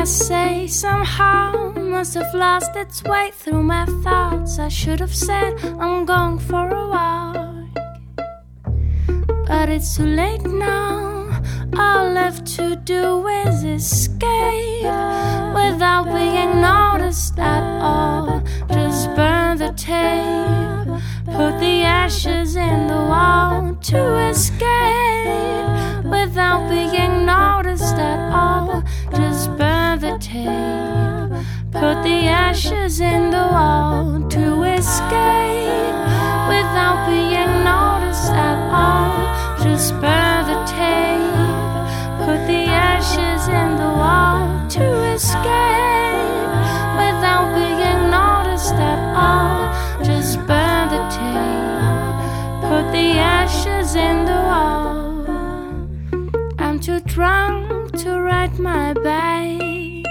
essay somehow must have lost its way through my thoughts. I should have said I'm going for a walk, but it's too late now. All left to do is escape without being noticed at all. Just burn the tape, put the ashes in the wall to escape without being noticed at all. Just burn the tape, put the ashes in the wall to escape without being noticed at all. Just burn the tape, put the ashes in the wall to escape without being noticed at all. Just burn the tape, put the ashes in the wall. I'm too drunk to ride my bike.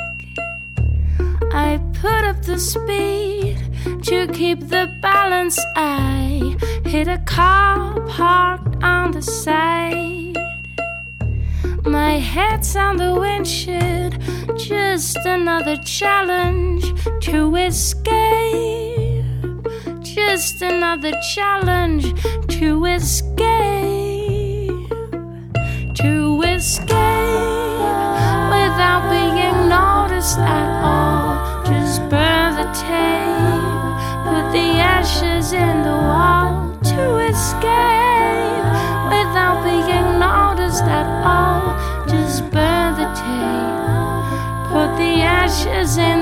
I put up the speed to keep the balance. I hit a car parked on the side. My head's on the windshield, just another challenge to escape. Just another challenge to escape. To escape without being noticed at all. Just burn the tape, put the ashes in the wall to escape without being noticed at all. Just burn the tape, put the ashes in